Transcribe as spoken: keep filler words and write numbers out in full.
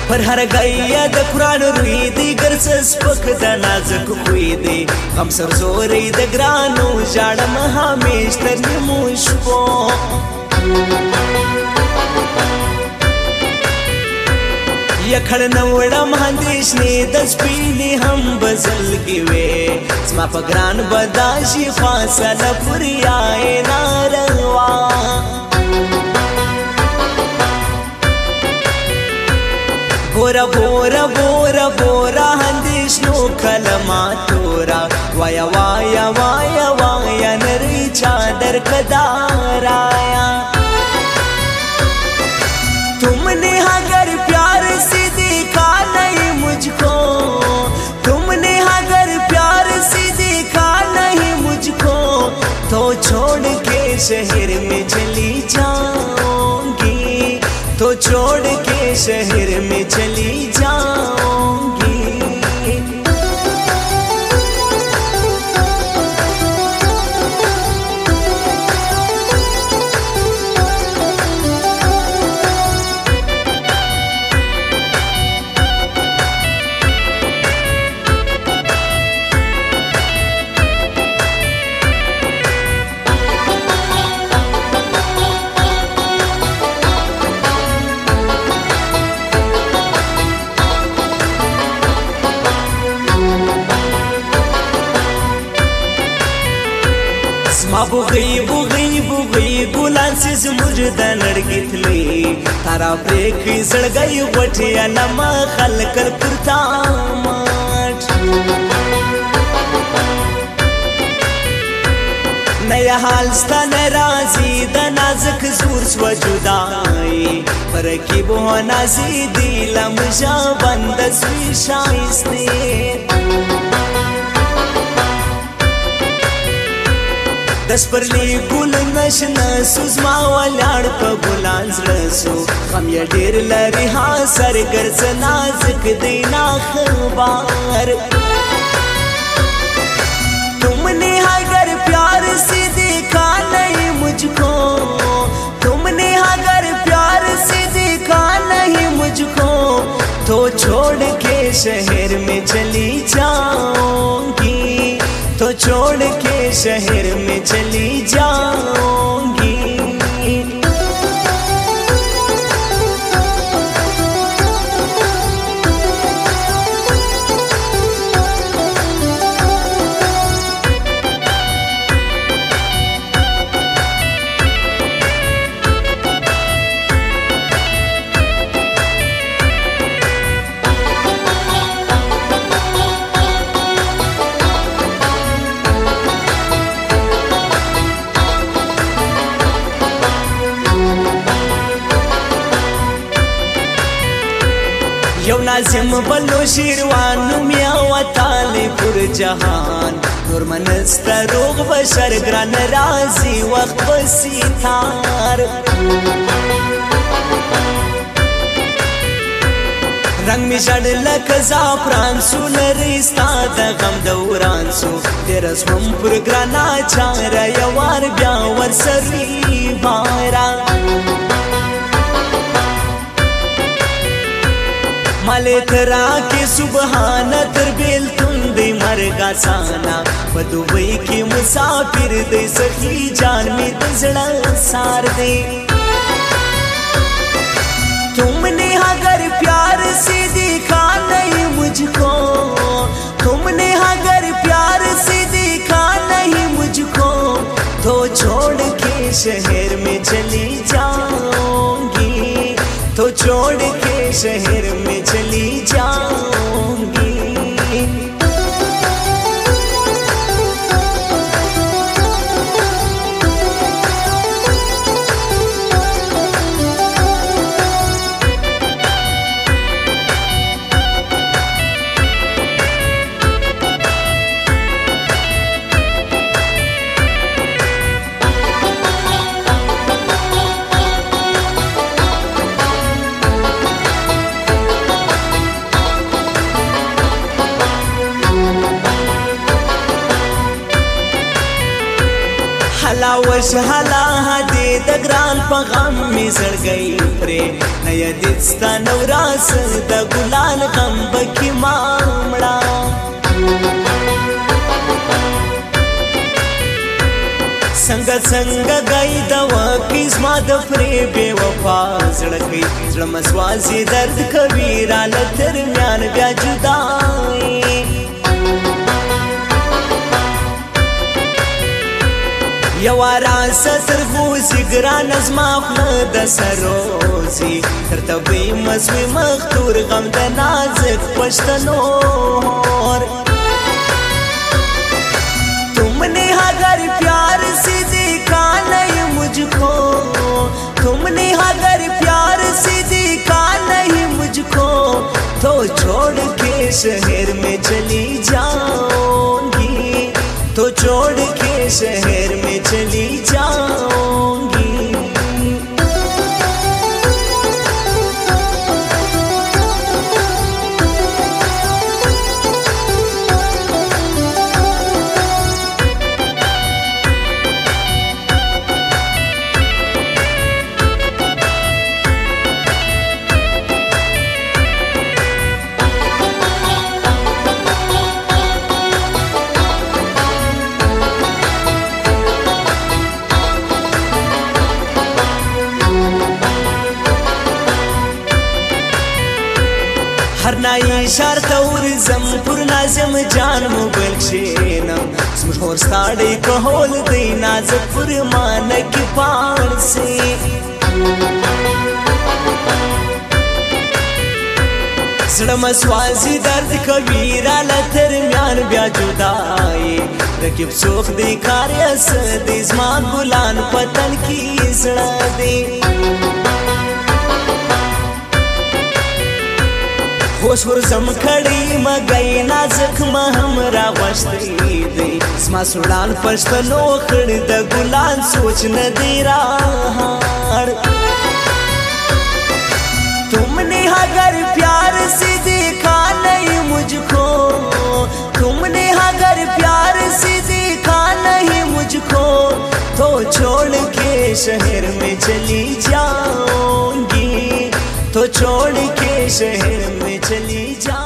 پر هر گیا د قرآن روی دی گرس سپک د نازک خوی دی غم سر زوری د گرانو جاڑم همیش تر نموش پو یکړ نوړم اندیشنې د سپینې هم بزلګي وې زما په ګران بداشي فاصله پوریای ناروا بورا بورا بورا بورا اندیشنو کلماتورا وایا وایا وایا وایا نری چادر کدارایا तुमने अगर प्यार से देखा नहीं मुझको तुमने अगर प्यार से देखा नहीं मुझको तो छोड़ के शहर में चली जाऊंगी तो छोड़ के शहर में चली जाऊंगी ما بوغي بوغي بوغي ګلان سي زموږ د نړګتلې تارا پرې زړګي وټیا نما خلک پرتا مات نیا حال ستن راضي د نازک زور سو جداي پر کی بو نازي دی لمجا بند سوي شایسته دس پرلی گل نشنا سوزما ولاړ په ګلان زړسو غم یې ډېر لري ها سر ګرځ نازک دینا خبر तुमने अगर प्यार से देखा नहीं मुझको तुमने अगर प्यार से देखा नहीं मुझको तो छोड़ के शहर में चली जाऊंगी तो छोड़ के शहर में चली जाऊंगी یو نازم بلو شیروانو میا وطالی پر جهان نور منست روغ بشر گران رازی وقت بسی تار رنگ می جڑ لک زافران سو نریستا دا غم دوران سو دیرز هم پر گرانا چارا یوار بیا ور سروی بارا مالے ترا کے سبحان تربیل تندی مرگا سانا بدوئی کی مسافر دے سخی جان میں دزڑا سار دے تم نے اگر پیار سے دیکھا نہیں مجھ کو تم نے اگر پیار سے دیکھا نہیں مجھ کو تو چھوڑ کے شہر میں چلی جاؤں گی تو چھوڑ کے شہر میں چلی جاؤں گی हला वश हला दे दगरान पगम में सड़ गई प्रे नया दिस्ता नवरास द गुलाल गम बकी मामड़ा संग संग गई दवा किस्मा दफरे बेवफा सड़कई जड़मसवासी दर्द कबीरा दरम्यान ब्या जुदाई यवारा ससरगू सिगरा नजमा खुद सरोजी तरतबी मसवी मखतूर गम द नाज़िक पश्तनोर तुमने अगर प्यार से देखा नहीं मुझको तुमने अगर प्यार से देखा नहीं मुझको तो छोड़ के शहर में चली जाऊंगी तो छोड़ के शहर में चली जाऊंगी हर नाई शार तौर जमपुर नाजम जान मुगल शेनम स्मोर साड़े कहोल दे नाजपुर मान की पार से सड़म स्वाजी दर्द कबीरा लथर म्यान ब्या जुदाई रकिब सोख दे कार्यस दिजमान बुलान पतन की सड़ा दे होशवर जम खड़ी मगई ना जख्म हमरा वस्ती दे स्मा सुड़ान पश्तनो खड़ द गुलान सोच न दे राहर तुमने अगर प्यार से देखा नहीं मुझको तुमने अगर प्यार से देखा नहीं मुझको तो छोड़ के शहर में चली जाऊंगी तो छोड़ के शहर में चली जा।